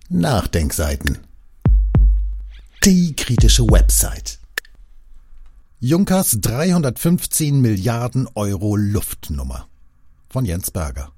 Nachdenkseiten. Die kritische Website. Junckers 315 Milliarden Euro Luftnummer von Jens Berger.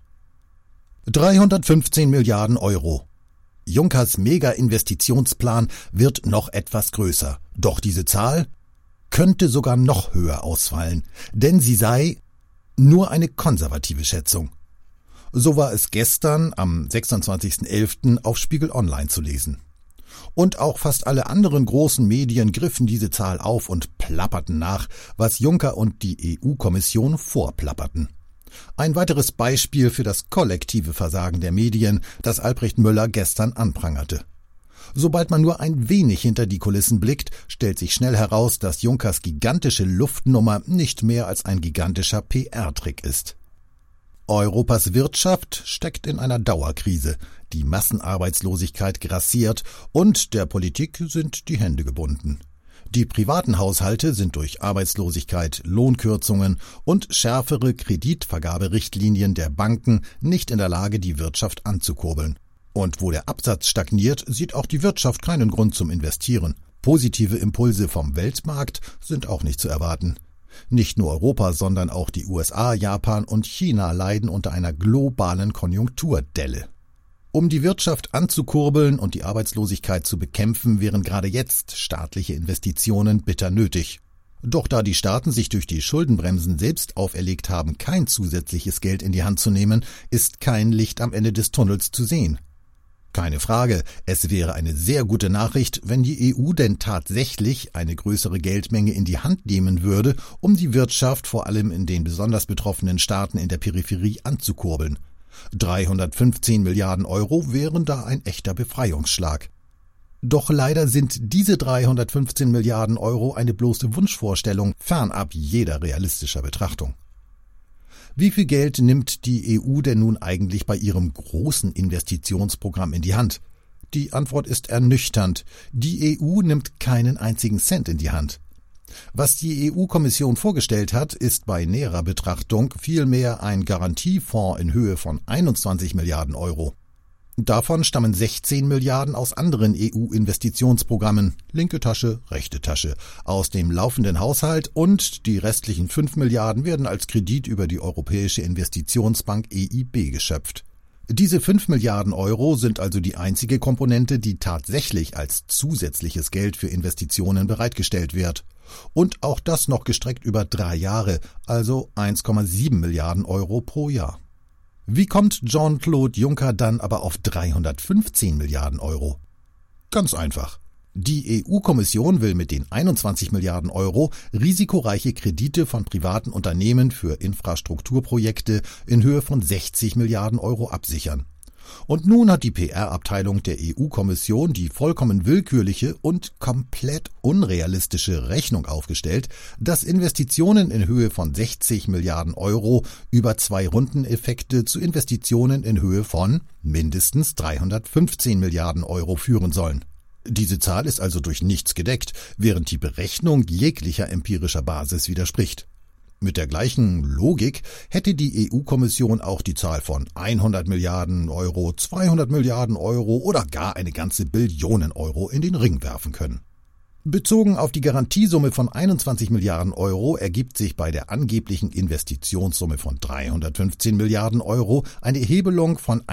315 Milliarden Euro. Junckers Mega-Investitionsplan wird noch etwas größer. Doch diese Zahl könnte sogar noch höher ausfallen, denn sie sei nur eine konservative Schätzung. So war es gestern am 26.11. auf Spiegel Online zu lesen. Und auch fast alle anderen großen Medien griffen diese Zahl auf und plapperten nach, was Juncker und die EU-Kommission vorplapperten. Ein weiteres Beispiel für das kollektive Versagen der Medien, das Albrecht Müller gestern anprangerte. Sobald man nur ein wenig hinter die Kulissen blickt, stellt sich schnell heraus, dass Junckers gigantische Luftnummer nicht mehr als ein gigantischer PR-Trick ist. Europas Wirtschaft steckt in einer Dauerkrise, die Massenarbeitslosigkeit grassiert und der Politik sind die Hände gebunden. Die privaten Haushalte sind durch Arbeitslosigkeit, Lohnkürzungen und schärfere Kreditvergaberichtlinien der Banken nicht in der Lage, die Wirtschaft anzukurbeln. Und wo der Absatz stagniert, sieht auch die Wirtschaft keinen Grund zum Investieren. Positive Impulse vom Weltmarkt sind auch nicht zu erwarten. Nicht nur Europa, sondern auch die USA, Japan und China leiden unter einer globalen Konjunkturdelle. Um die Wirtschaft anzukurbeln und die Arbeitslosigkeit zu bekämpfen, wären gerade jetzt staatliche Investitionen bitter nötig. Doch da die Staaten sich durch die Schuldenbremsen selbst auferlegt haben, kein zusätzliches Geld in die Hand zu nehmen, ist kein Licht am Ende des Tunnels zu sehen. Keine Frage, es wäre eine sehr gute Nachricht, wenn die EU denn tatsächlich eine größere Geldmenge in die Hand nehmen würde, um die Wirtschaft vor allem in den besonders betroffenen Staaten in der Peripherie anzukurbeln. 315 Milliarden Euro wären da ein echter Befreiungsschlag. Doch leider sind diese 315 Milliarden Euro eine bloße Wunschvorstellung, fernab jeder realistischer Betrachtung. Wie viel Geld nimmt die EU denn nun eigentlich bei ihrem großen Investitionsprogramm in die Hand? Die Antwort ist ernüchternd. Die EU nimmt keinen einzigen Cent in die Hand. Was die EU-Kommission vorgestellt hat, ist bei näherer Betrachtung vielmehr ein Garantiefonds in Höhe von 21 Milliarden Euro. Davon stammen 16 Milliarden aus anderen EU-Investitionsprogrammen, linke Tasche, rechte Tasche, aus dem laufenden Haushalt und die restlichen 5 Milliarden werden als Kredit über die Europäische Investitionsbank EIB geschöpft. Diese 5 Milliarden Euro sind also die einzige Komponente, die tatsächlich als zusätzliches Geld für Investitionen bereitgestellt wird. Und auch das noch gestreckt über 3 Jahre, also 1,7 Milliarden Euro pro Jahr. Wie kommt Jean-Claude Juncker dann aber auf 315 Milliarden Euro? Ganz einfach. Die EU-Kommission will mit den 21 Milliarden Euro risikoreiche Kredite von privaten Unternehmen für Infrastrukturprojekte in Höhe von 60 Milliarden Euro absichern. Und nun hat die PR-Abteilung der EU-Kommission die vollkommen willkürliche und komplett unrealistische Rechnung aufgestellt, dass Investitionen in Höhe von 60 Milliarden Euro über 2 Rundeneffekte zu Investitionen in Höhe von mindestens 315 Milliarden Euro führen sollen. Diese Zahl ist also durch nichts gedeckt, während die Berechnung jeglicher empirischer Basis widerspricht. Mit der gleichen Logik hätte die EU-Kommission auch die Zahl von 100 Milliarden Euro, 200 Milliarden Euro oder gar eine ganze Billion Euro in den Ring werfen können. Bezogen auf die Garantiesumme von 21 Milliarden Euro ergibt sich bei der angeblichen Investitionssumme von 315 Milliarden Euro eine Hebelung von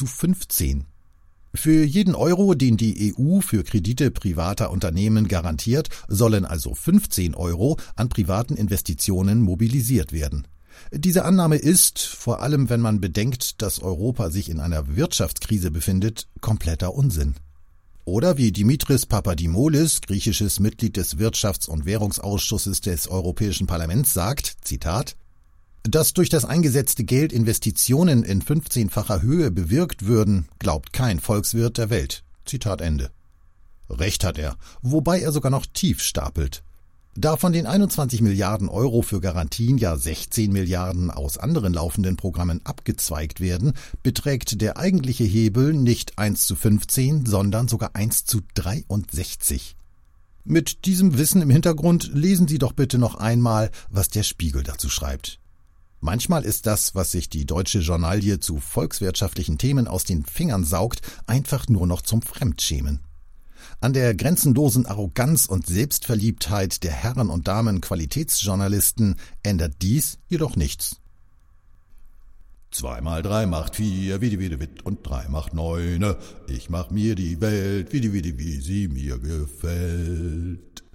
1:15. Für jeden Euro, den die EU für Kredite privater Unternehmen garantiert, sollen also 15 Euro an privaten Investitionen mobilisiert werden. Diese Annahme ist, vor allem wenn man bedenkt, dass Europa sich in einer Wirtschaftskrise befindet, kompletter Unsinn. Oder wie Dimitris Papadimoulis, griechisches Mitglied des Wirtschafts- und Währungsausschusses des Europäischen Parlaments, sagt, Zitat, dass durch das eingesetzte Geld Investitionen in 15-facher Höhe bewirkt würden, glaubt kein Volkswirt der Welt. Zitat Ende. Recht hat er, wobei er sogar noch tief stapelt. Da von den 21 Milliarden Euro für Garantien ja 16 Milliarden aus anderen laufenden Programmen abgezweigt werden, beträgt der eigentliche Hebel nicht 1:15, sondern sogar 1:63. Mit diesem Wissen im Hintergrund lesen Sie doch bitte noch einmal, was der Spiegel dazu schreibt. Manchmal ist das, was sich die deutsche Journalie zu volkswirtschaftlichen Themen aus den Fingern saugt, einfach nur noch zum Fremdschämen. An der grenzenlosen Arroganz und Selbstverliebtheit der Herren und Damen Qualitätsjournalisten ändert dies jedoch nichts. 2 mal 3 macht 4, Witt und 3 macht 9. Ich mach mir die Welt, wie sie mir gefällt.